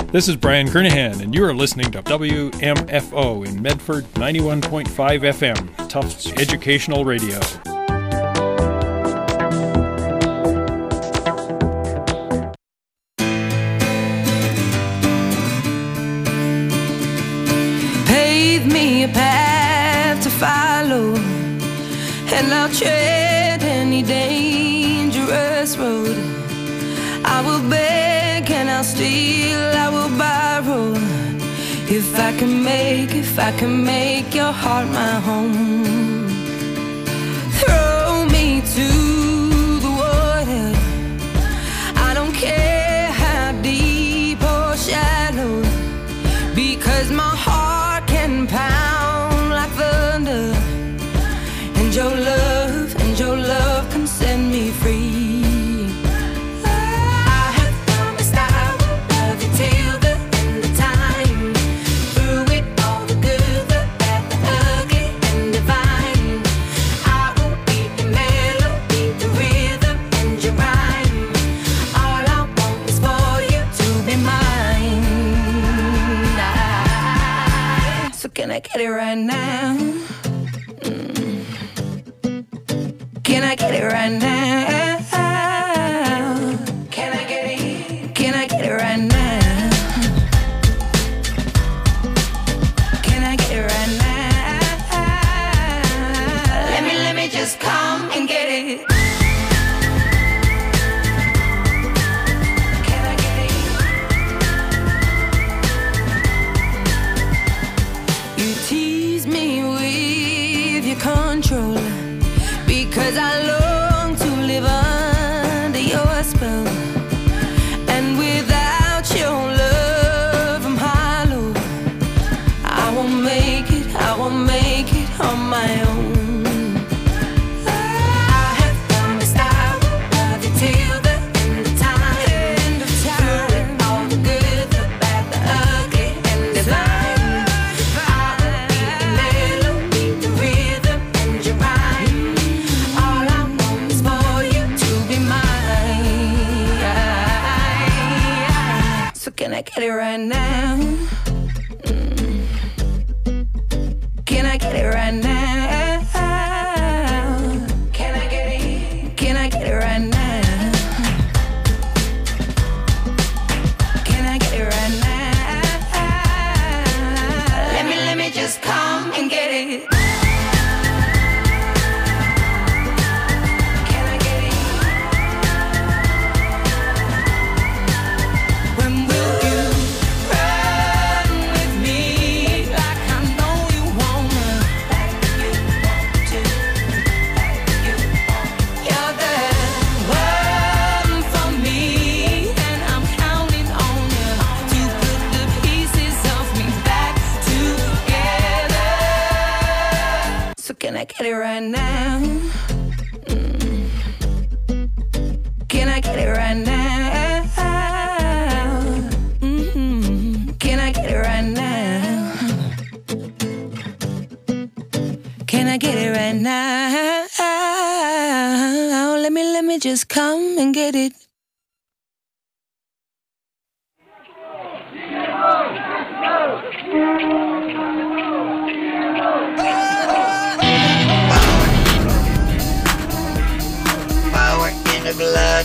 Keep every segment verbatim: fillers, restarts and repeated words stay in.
This is Brian Kernahan, and you are listening to W M F O in Medford, ninety-one point five F M, Tufts Educational Radio. Pave me a path to follow, and I'll tread any dangerous road. I will beg and I'll steal, I will borrow, if I can make, if I can make your heart my home. Throw me to the water, I don't care how deep or shallow, because my heart can pound like thunder, and your love, and your love can set me free. Can I get it right now? Mm. Can I get it right now? Can I get it? Can I get it right now? Can I get it right now? Let me, let me just come and get it. Control, because I long to live under your spell, and without your love I'm hollow. I won't make it, I won't make it on my own. I have promised I will love you till the end of time, end of time. All the good, the bad, the ugly, and the divine. Can I get it right now? Mm. Can I get it right now? Can I get it? Can I get it right now? Can I get it right now? Let me, let me just come and get it. Can I get it right now? Mm. Can I get it right now? Mm-hmm. Can I get it right now? Can I get it right now? Let me, let me just come and get it. Power in the blood.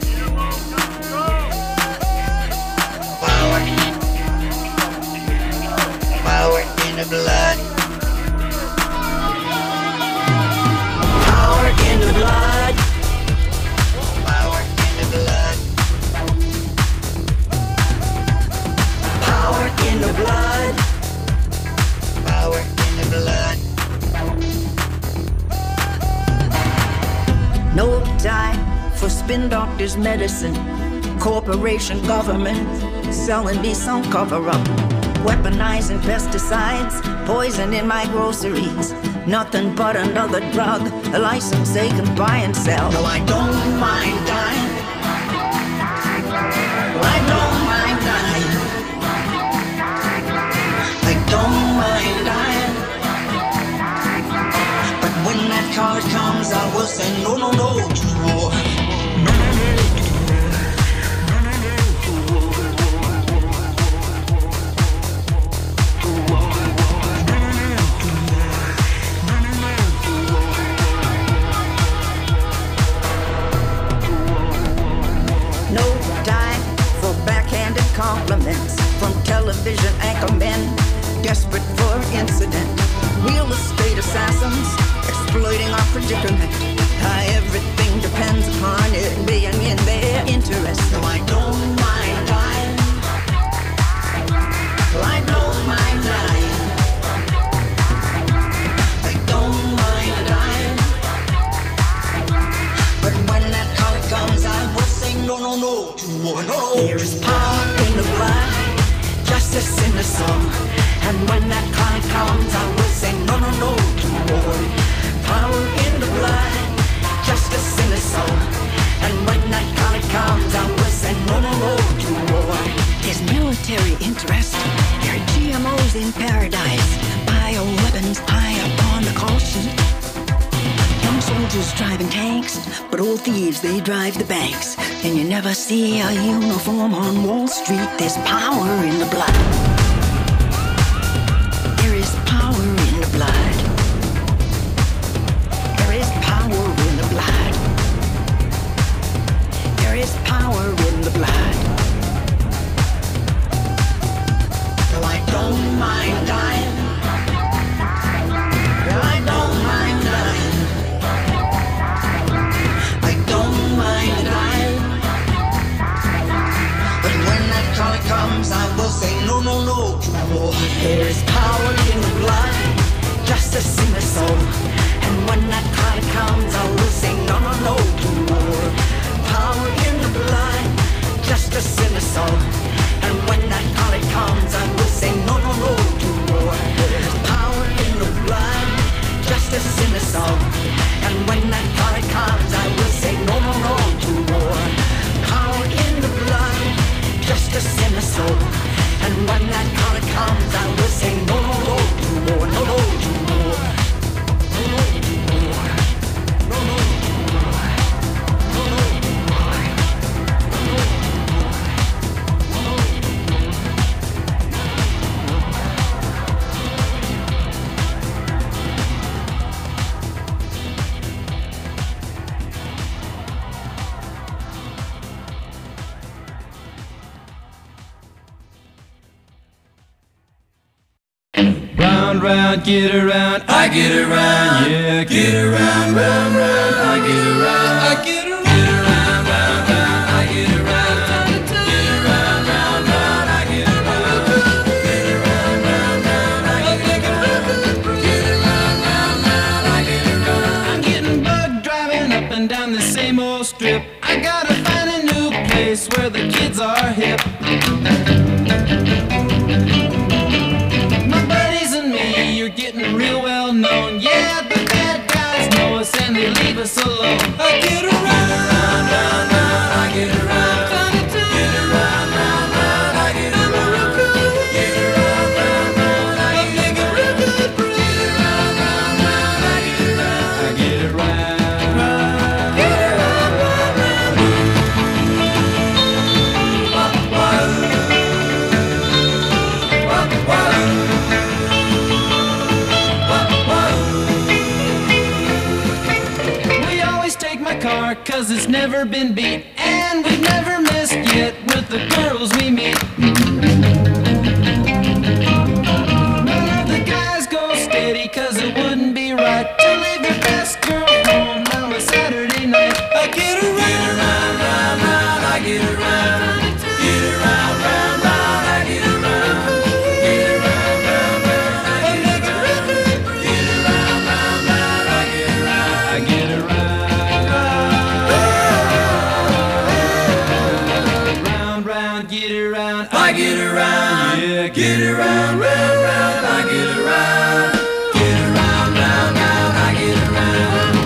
Power. Power in the blood. Power in the blood. Power in the blood. Power in the blood. Power in the blood. No time for spin doctors' medicine, corporation government selling me some cover-up, weaponizing pesticides, poison in my groceries. Nothing but another drug, a license they can buy and sell. No, I don't mind dying. I don't mind dying. I don't mind dying. But when that card comes, I will say no, no, no to war. No, no, no to war. No, no, no to war. predicament. How everything depends upon it being in their interest. No, I don't mind dying. I don't mind dying. I don't mind dying. But when that color comes, I will say no, no, no to war, no. There is power in the blood, justice in the soul. And when that color comes, I will say no, no, no to war. Power in the blood, justice in the soul. And when that color comes, I will say no, no, no to war. There's military interest. There are G M Os in paradise. Bioweapons high up on the call sheet. Young soldiers driving tanks, but old thieves, they drive the banks. And you never see a uniform on Wall Street. There's power in the blood. There is power in the blood. There is power in the blood. There is power in the blood. No, I don't mind dying. No, I don't mind dying. I don't mind dying. But when that color comes, I will say no, no, no to war. There is power in the blood, justice in the soul. And when that color comes, I will say no, no, no to war. Power in the blood, justice in the soul. And when that color comes, I will say no, no, no to war. There's power in the blood, justice in the soul. And when that color comes, I will say no, no, no to war. Power in the blood, justice in the soul. And when that color comes, I will say no, no, no to war. No, no to war. No, no to war. No, no to war. No, no to war. Round, round, get around, I get around, yeah, get around, round, round, I get around, I get around, get around, round, round, I get around, get around, round, round, I get around, get around, round, round, I get around, get around, round, round, I get around. I'm getting bugged driving up and down the same old strip. I gotta find a new place where the kids are hip. You're getting real well known. Yeah, the bad guys know us and they leave us alone. I get around, round, round, round, I get around. Get around, round, round, I get around. Get around, round, round, I get around. Get around, round, round, I get around. I get around. Get around, round, round. Wah, wah. Wah, wah. Car, cause it's never been beat, and we've never missed yet with the girls we meet. None of the guys go steady, cause it wouldn't be right to leave your best girl home on a Saturday night. I get around, get around, round, round, I get around. Get around, round, round, I get around. Get around, round, round, I get around. Get around, round, round, I get around. I get around. Get around, I get around, yeah, get around, round, round, I get around. Get around, round, round, I get around.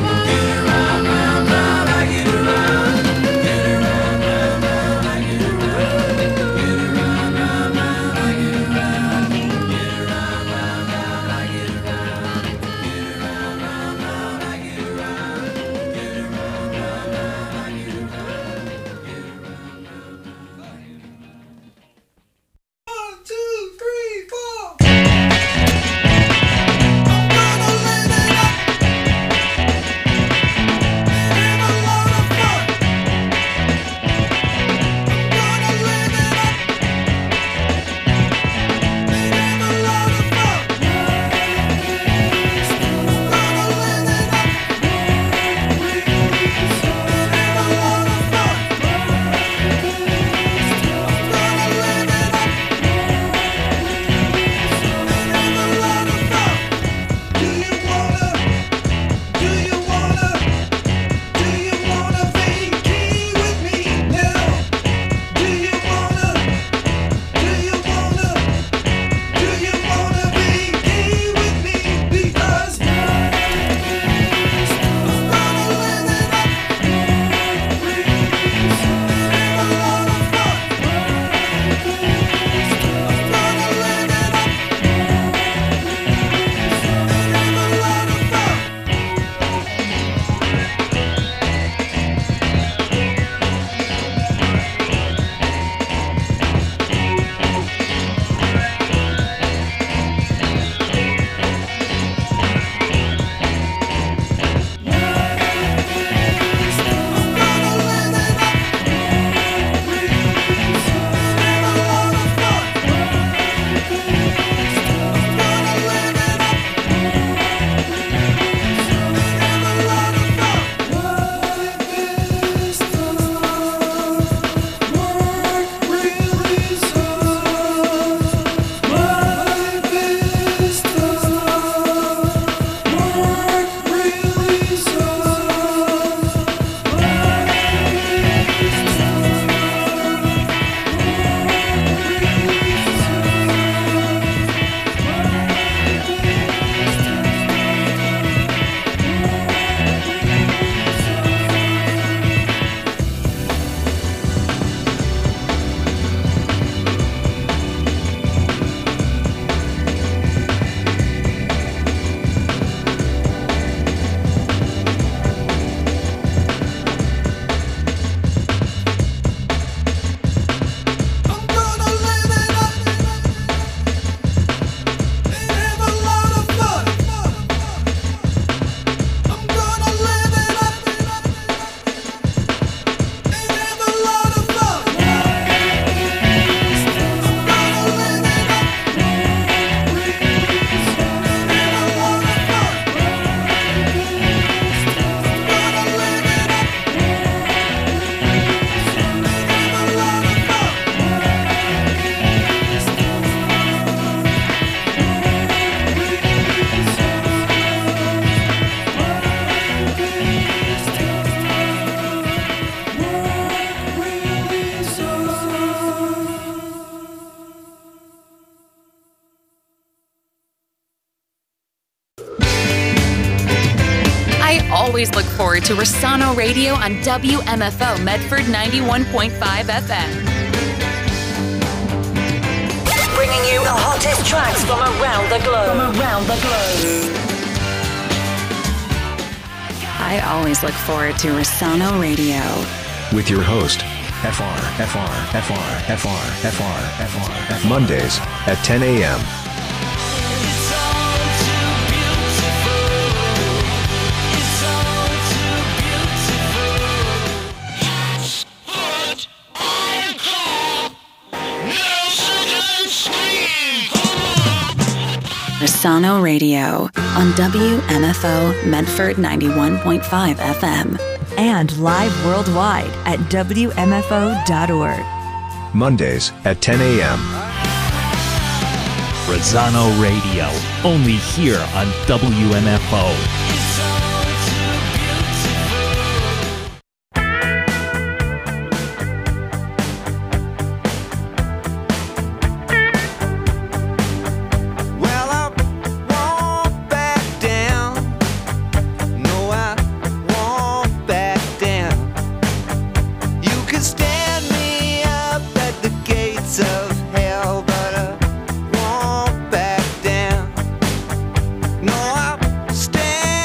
always look forward to Rosano Radio on W M F O Medford ninety-one point five F M. Bringing you the hottest tracks from around the globe. From around the globe. I always look forward to Rosano Radio. With your host, F R, F R, F R, F R, F R, F R, F R. Mondays at ten a.m. Rosano Radio on W M F O Medford ninety-one point five F M. And live worldwide at W M F O dot org. Mondays at ten a.m. Rosano Radio, only here on W M F O. Stand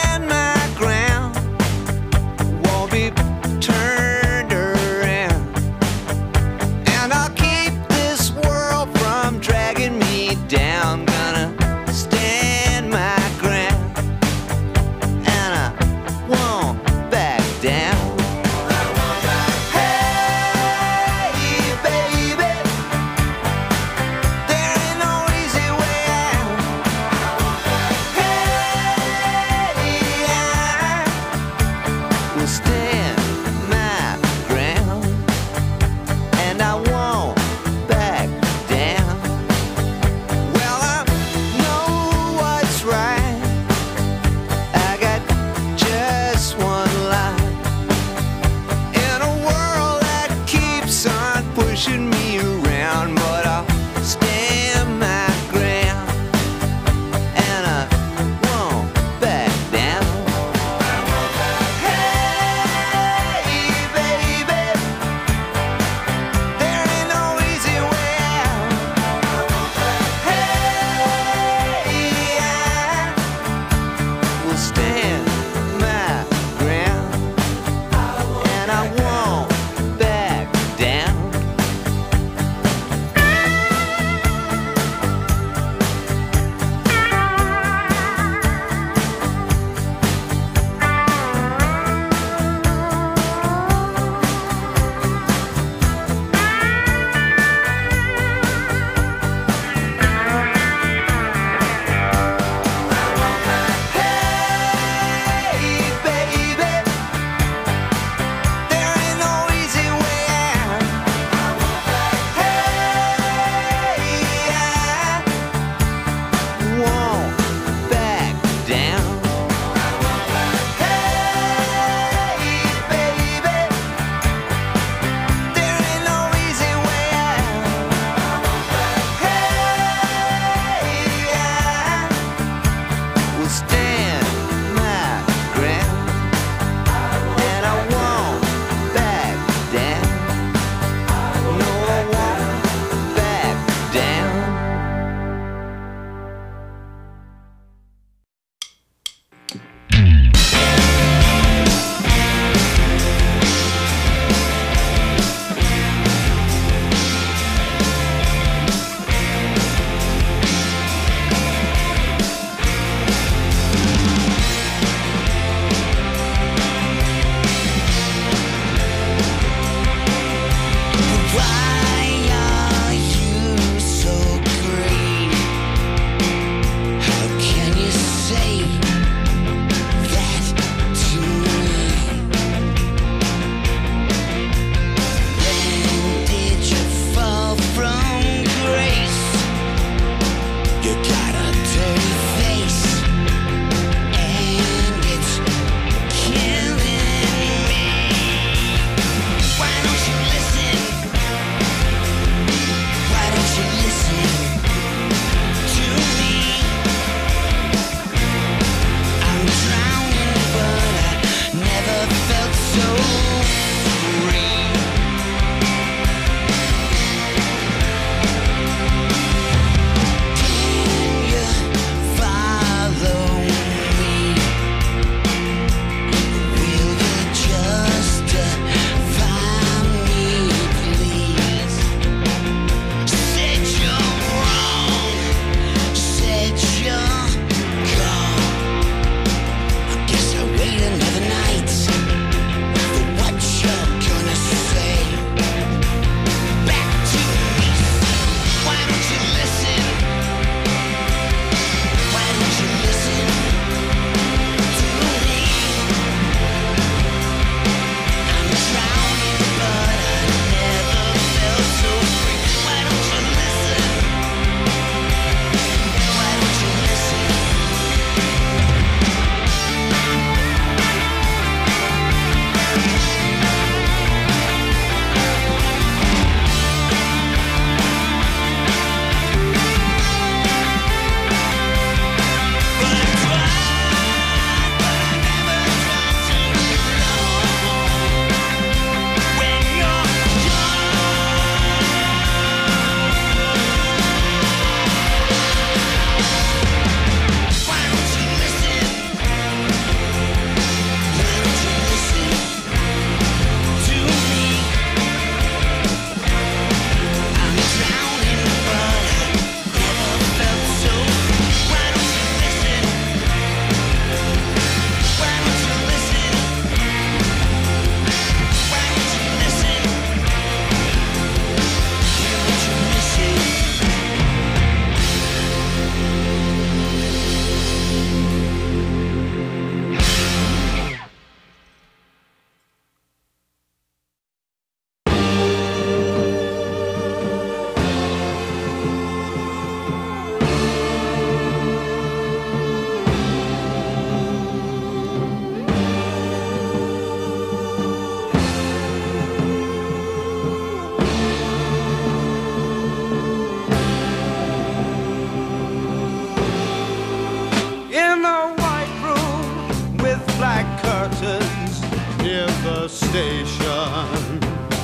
station.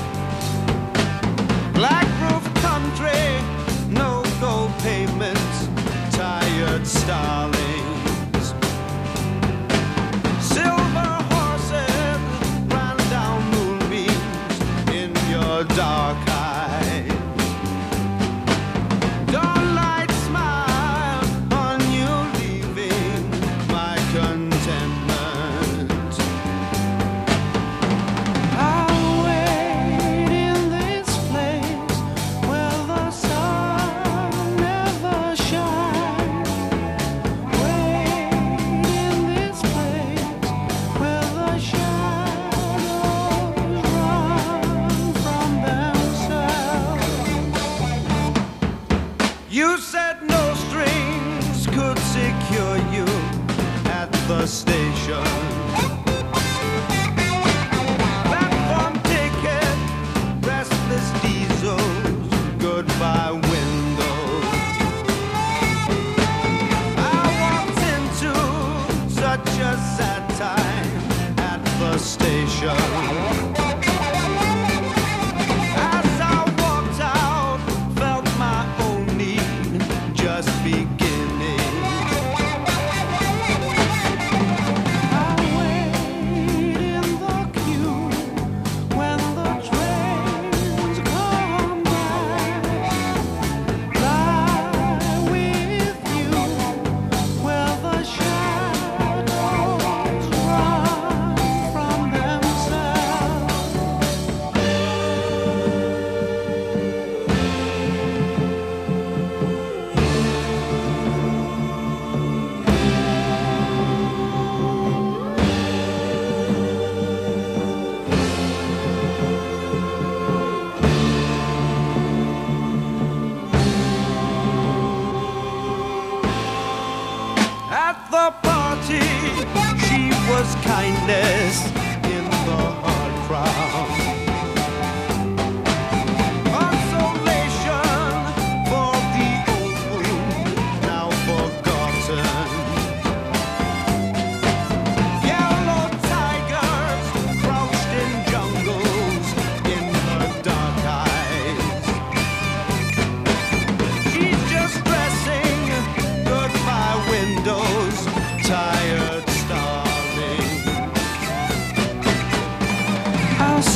Black roof country, no gold pavements, tired starlings. Silver horses ran down moonbeams in your dark eyes. Dawnlight smile on you leaving my contentment. I'll wait in this place where the sun never shines. Wait in this place where the shadows run from themselves. You said no strings could secure you at the station. Platform ticket, restless diesels, goodbye windows. I walked into such a sad time at the station. As I walked out, felt my own need just beginning. I wait in the queue when the trains come back. Lie with you where the shadows run from themselves. At the party, she was kindness in the hard crowd. Consolation for the old wound now forgotten. Yellow tigers crouched in jungles in her dark eyes. She's just dressing goodbye windows, tired starling. I'll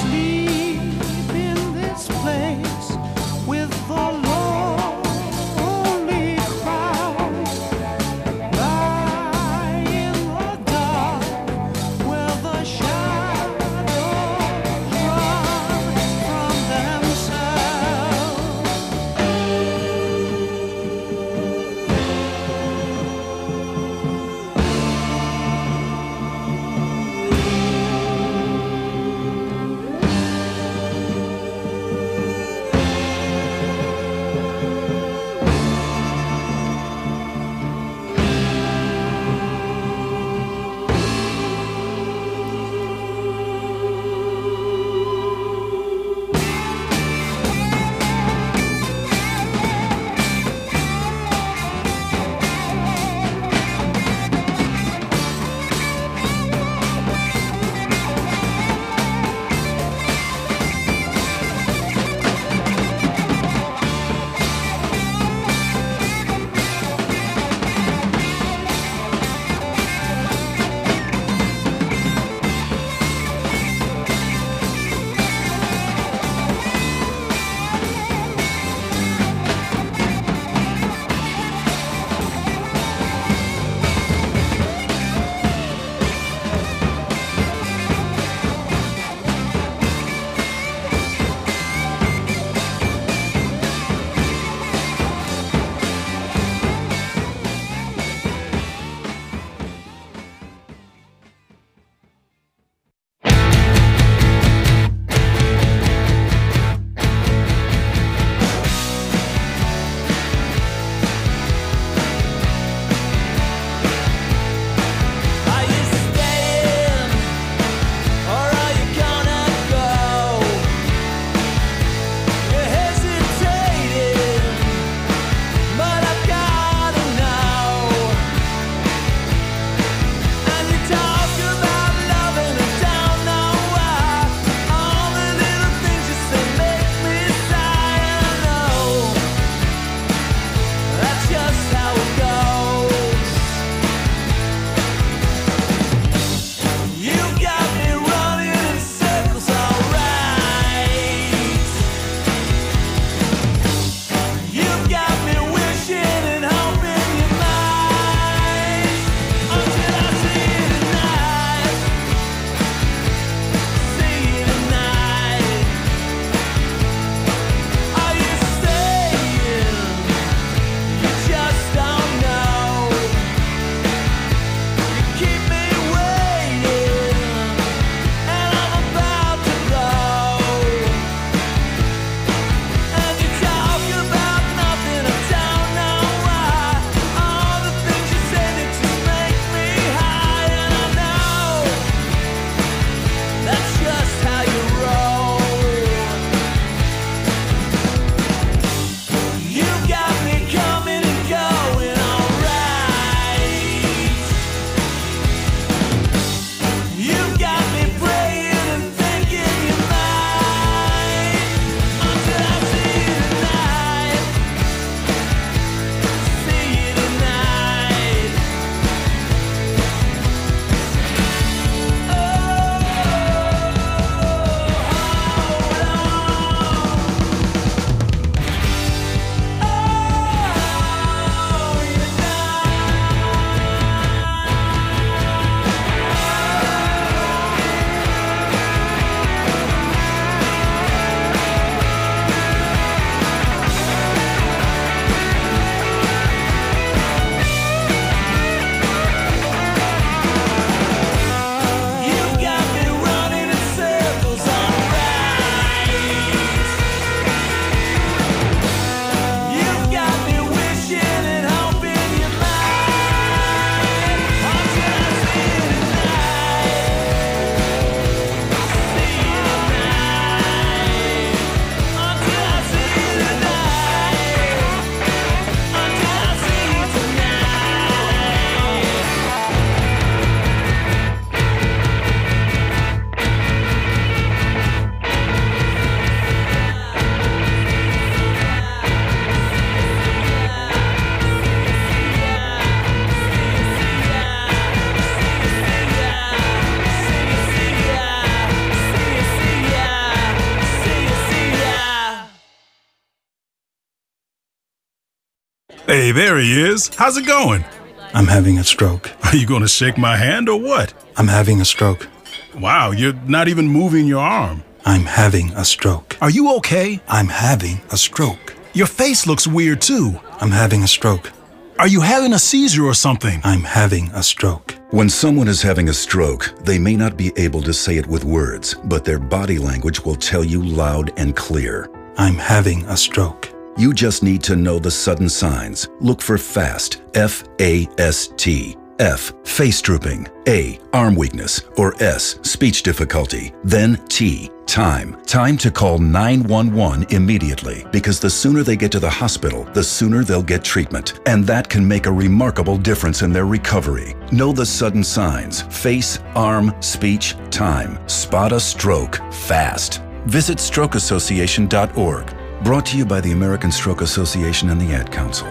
Hey, there he is. How's it going? I'm having a stroke. Are you going to shake my hand or what? I'm having a stroke. Wow, you're not even moving your arm. I'm having a stroke. Are you okay? I'm having a stroke. Your face looks weird too. I'm having a stroke. Are you having a seizure or something? I'm having a stroke. When someone is having a stroke, they may not be able to say it with words, but their body language will tell you loud and clear. I'm having a stroke. You just need to know the sudden signs. Look for FAST, F A S T. F, face drooping. A, arm weakness. Or S, speech difficulty. Then T, time. Time to call nine one one immediately, because the sooner they get to the hospital, the sooner they'll get treatment. And that can make a remarkable difference in their recovery. Know the sudden signs. Face, arm, speech, time. Spot a stroke fast. Visit stroke association dot org. Brought to you by the American Stroke Association and the Ad Council.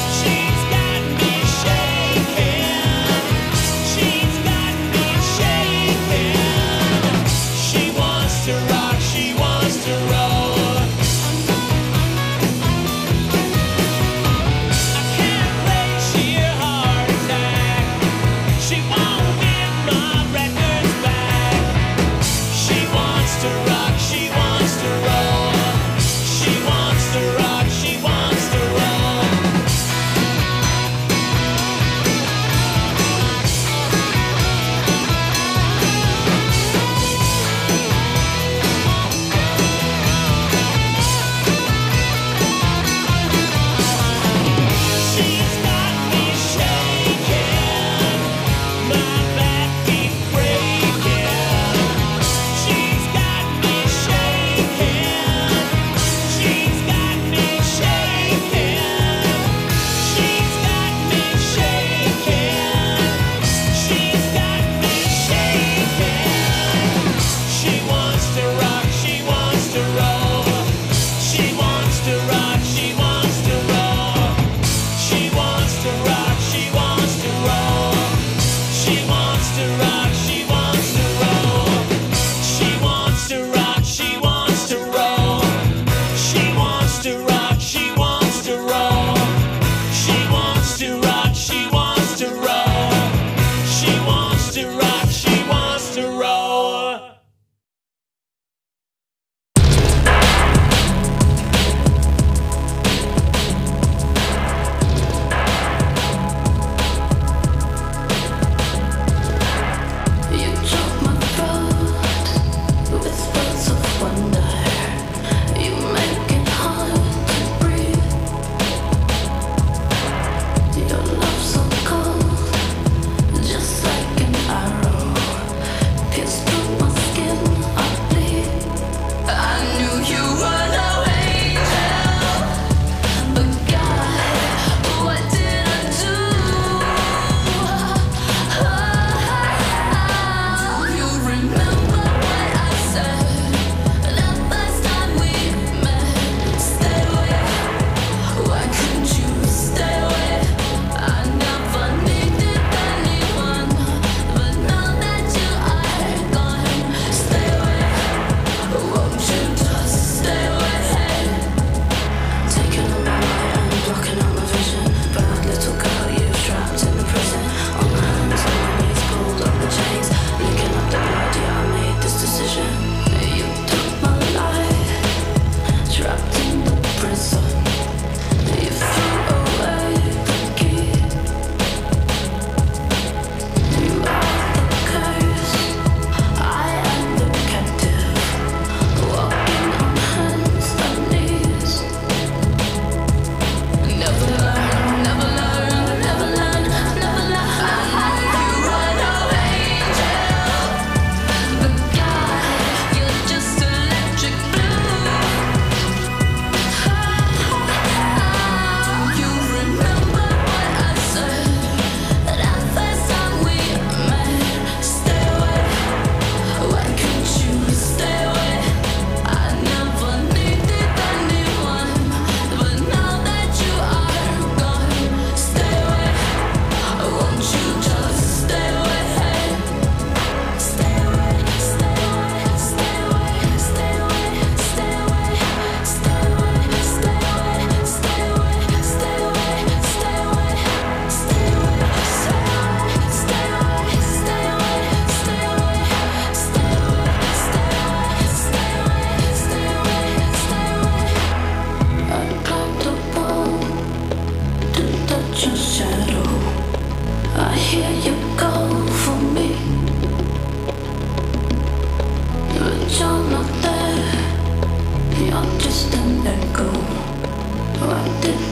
She's got me shaking.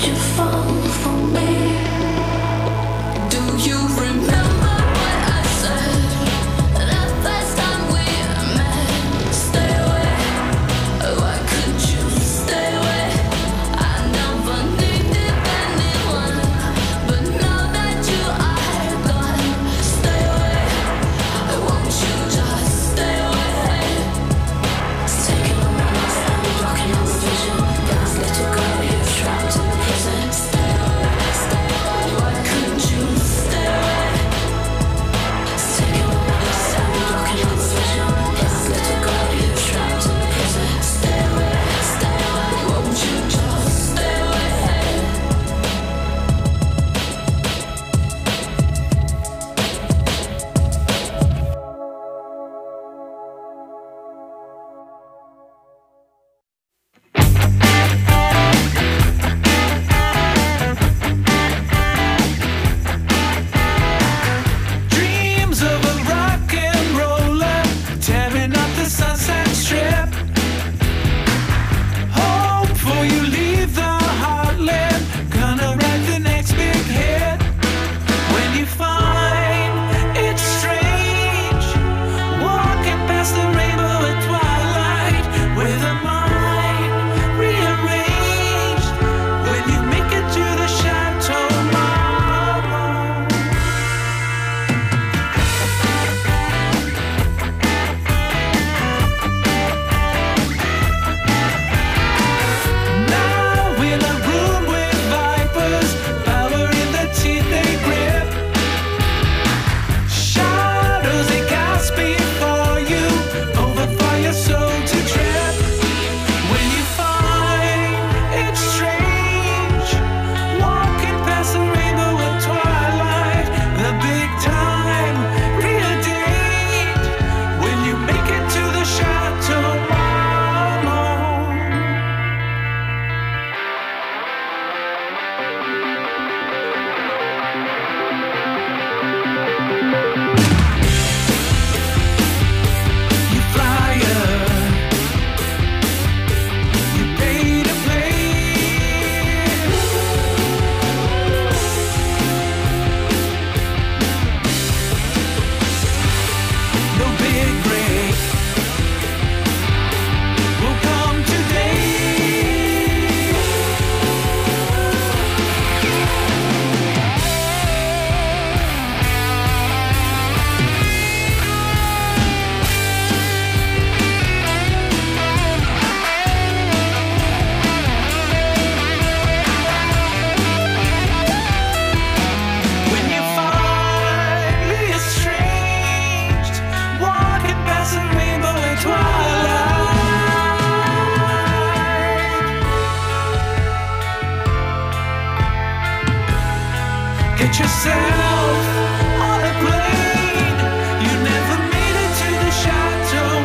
Get yourself on a plane. You never made it to the Chateau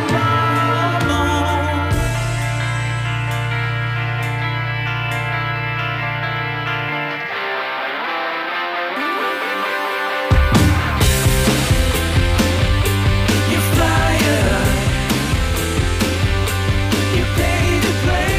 Marmont. You fly up, you pay to play.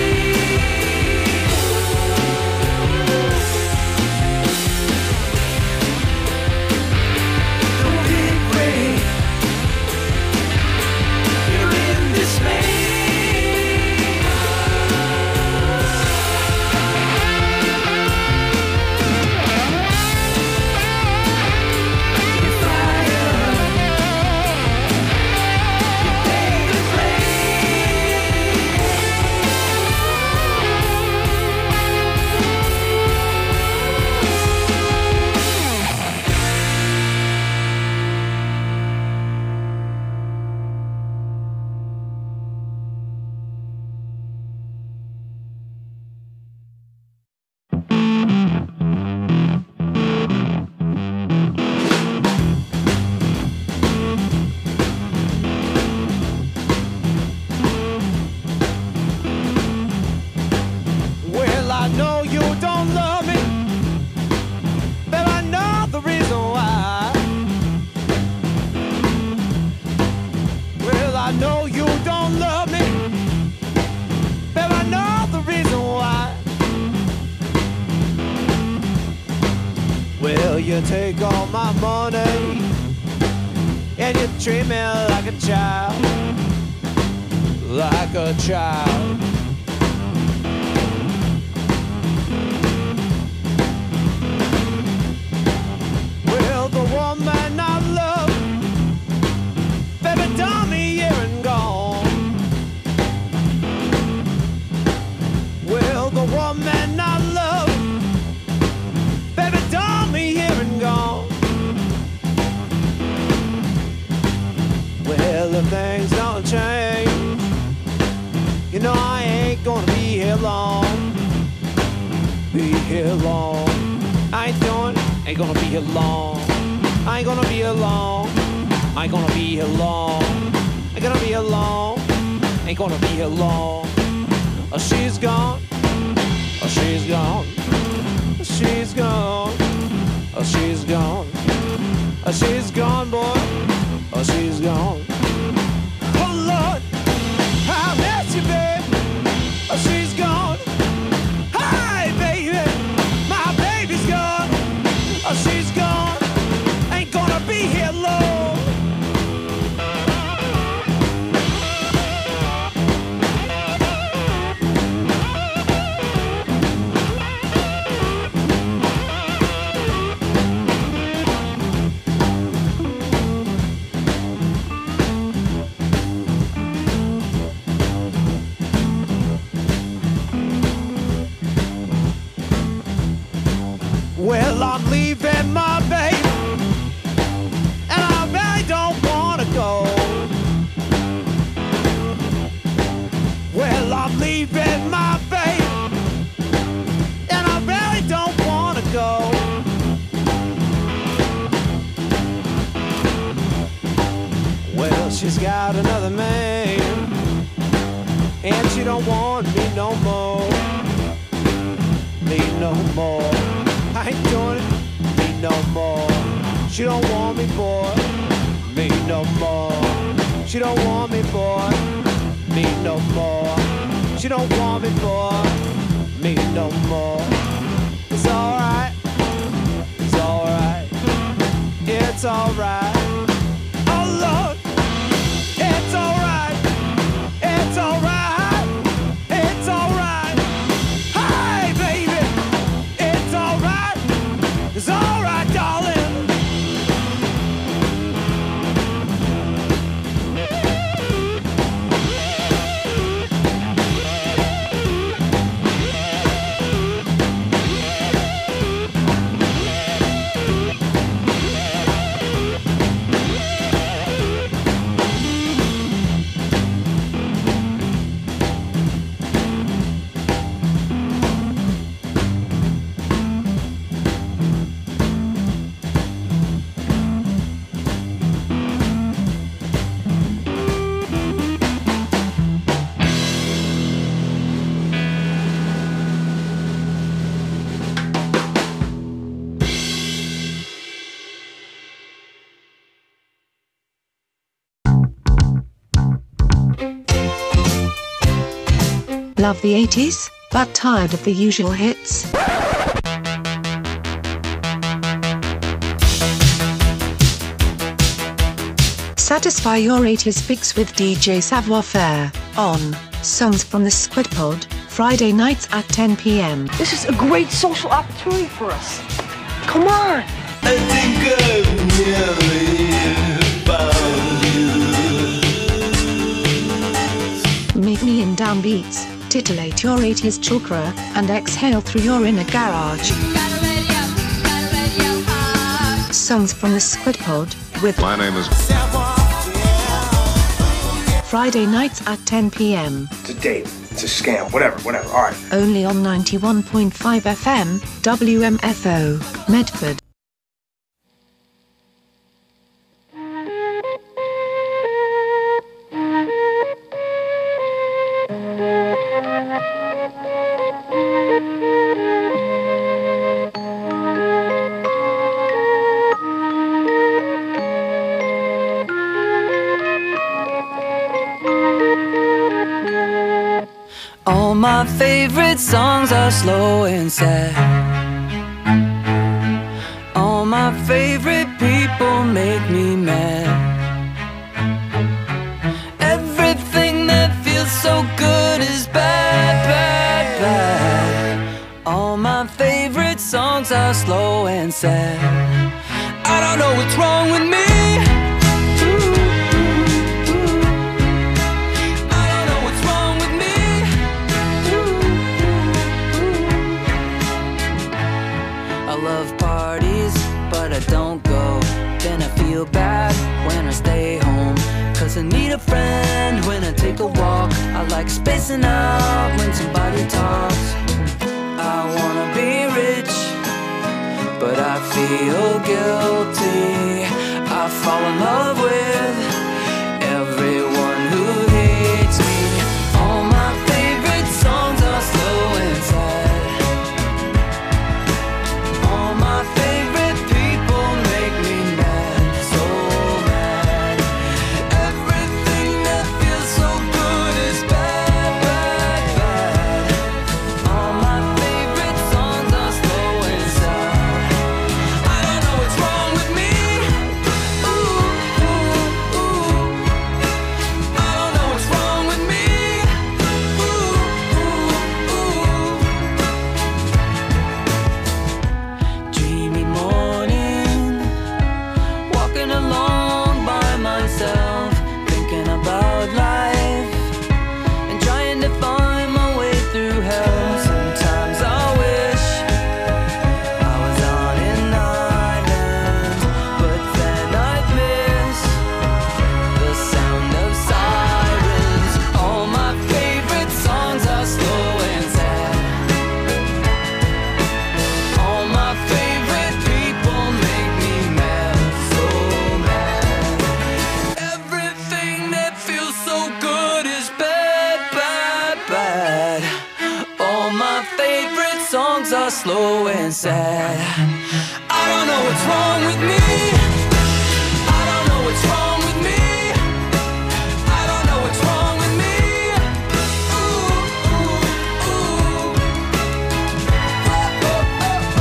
you take all my money and you treat me like a child, like a child. Well, the woman I love, baby, done me here and gone. Well, the woman I love, baby, done me here and gone. Well, if things don't change, you know I ain't gonna be here long. Be here long. I ain't doing, ain't gonna be here long. I ain't gonna be here long. I ain't gonna be here long. Ain't gonna be here long. Ain't gonna be here long. Oh, she's gone. Oh, she's gone. She's gone. Oh, she's gone. Oh, she's gone, boy. Oh, she's gone. Oh, Lord, I miss you, babe. Oh, she's gone. Hi, baby. My baby's gone. Oh, she's gone. Ain't gonna be here long. Well, I'm leaving my baby, and I really don't wanna go. Well, I'm leaving my baby, and I really don't wanna go. Well, she's got another man, and she don't want me no more. Me no more. I ain't doing it, me no more. She don't want me, boy, me no more. She don't want me, boy, me no more. She don't want me, boy, me no more. It's alright, it's alright, it's alright. Oh Lord, it's alright, it's alright, it's alright. Hi, baby, it's alright. It's alright, darling. Love the eighties, but tired of the usual hits? Satisfy your eighties fix with D J Savoir Faire on Songs from the Squid Pod, Friday nights at ten p m This is a great social opportunity for us. Come on! I think I've nearly found you. Meet me in downbeats, titillate your eighties chakra, and exhale through your inner garage. Songs from the Squid Pod, with My name is Friday nights at ten p m It's a date, it's a scam, whatever, whatever, alright. Only on ninety-one point five F M, W M F O, Medford. All my favorite songs are slow and sad. All my favorite people make me mad. Everything that feels so good is bad, bad, bad. All my favorite songs are slow and sad. I don't know what's wrong with me. I don't go, then I feel bad when I stay home. Cause I need a friend when I take a walk. I like spacing out when somebody talks. I wanna be rich, but I feel guilty. I fall in love with everyone who hates me. All my favorite songs are slow and sad. All my favorite slow and sad. I don't know what's wrong with me. I don't know what's wrong with me. I don't know what's wrong with me. Ooh, ooh, ooh. Oh, oh, oh,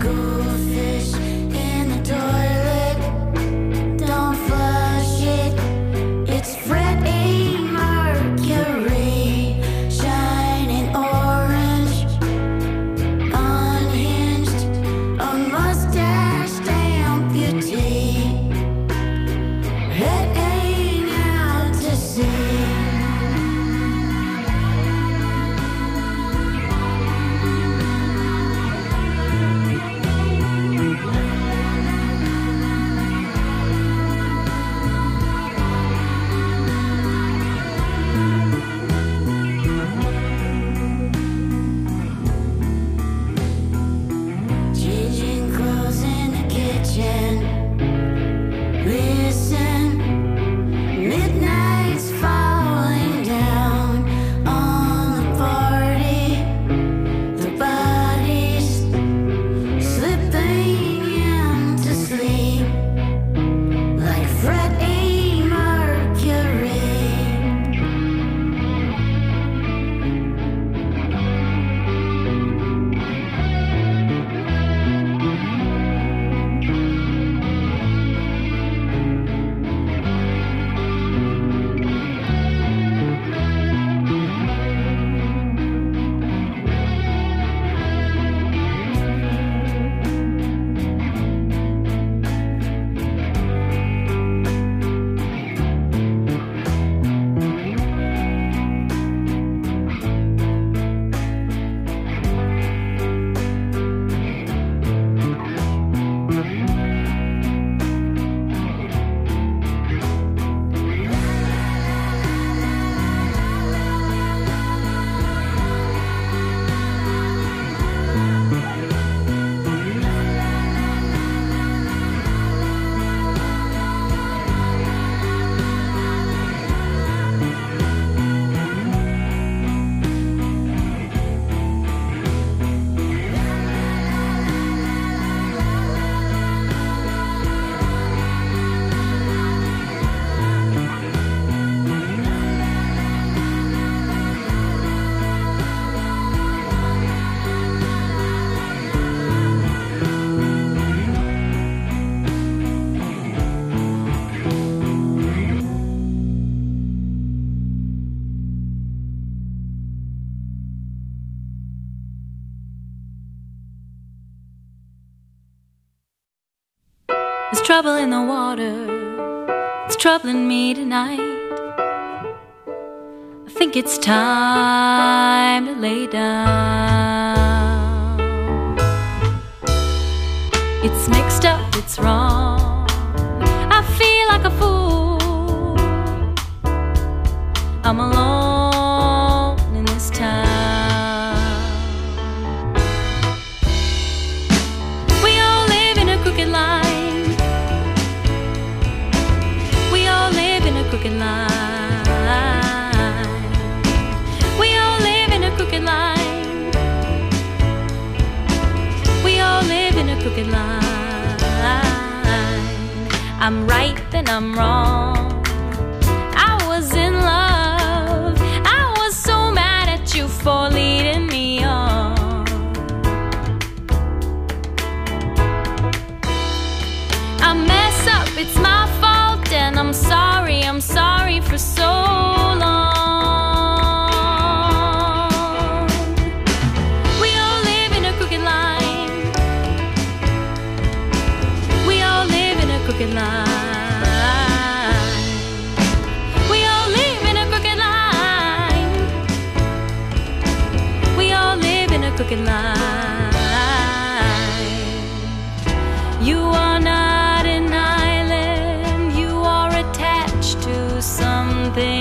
goldfish in the toilet. Don't flush it. trouble in the water, it's troubling me tonight. I think it's time to lay down. It's mixed up, it's wrong. I feel like a fool. I'm alone in this town. We all live in a crooked line. We all live in a crooked line. We all live in a crooked line. We all live in a crooked line. I'm right, then I'm wrong. I was in love. I was so mad at you for leading me on. I mess up, it's my fault, and I'm sorry, I'm sorry for so long. We all live in a crooked line. We all live in a crooked line. We all live in a crooked line. We all live in a crooked line. You are not an island. You are attached to something.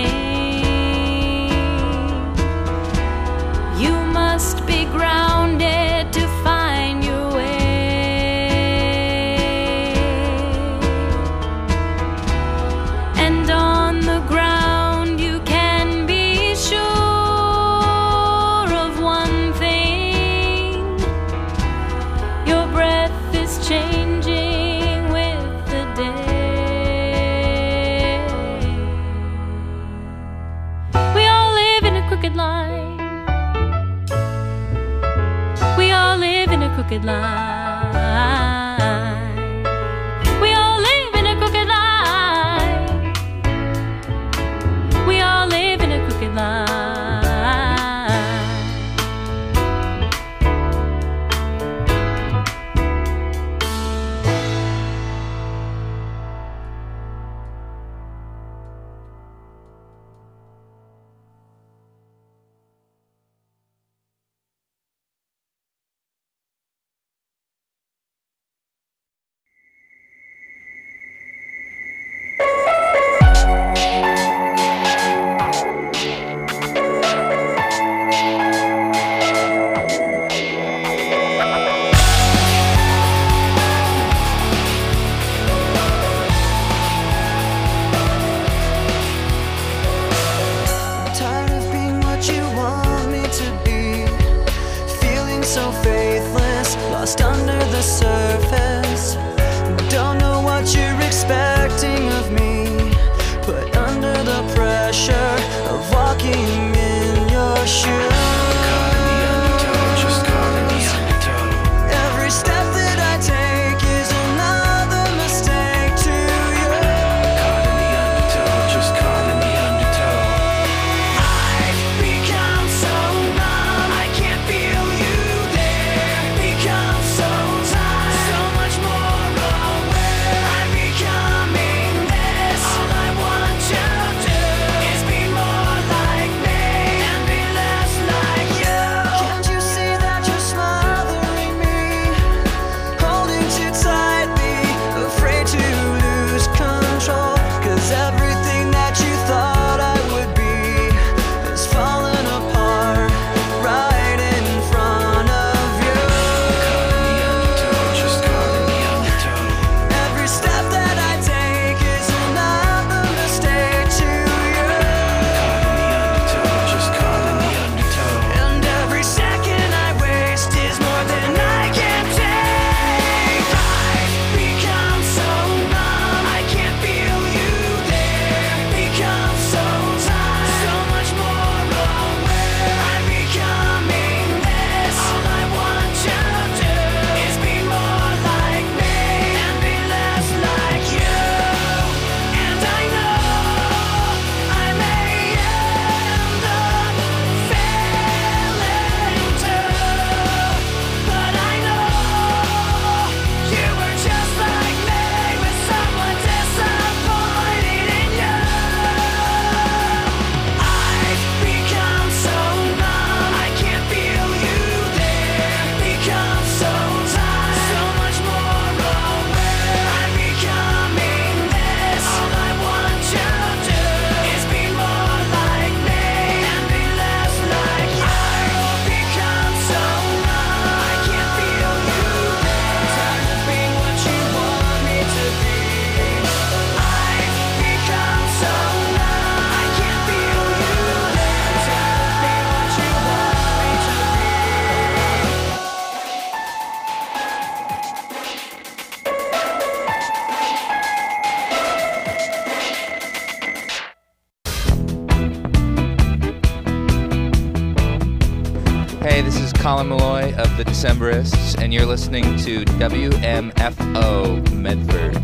Colin Malloy of the Decemberists, and you're listening to W M F O Medford.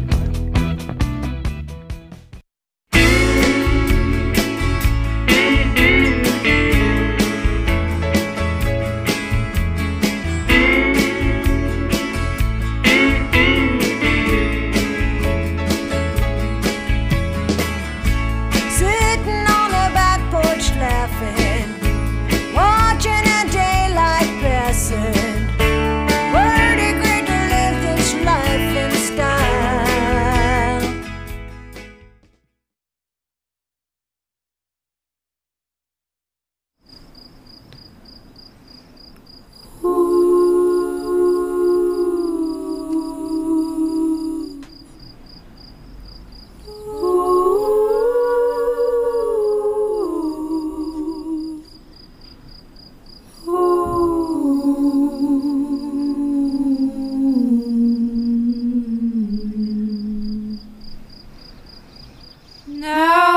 Now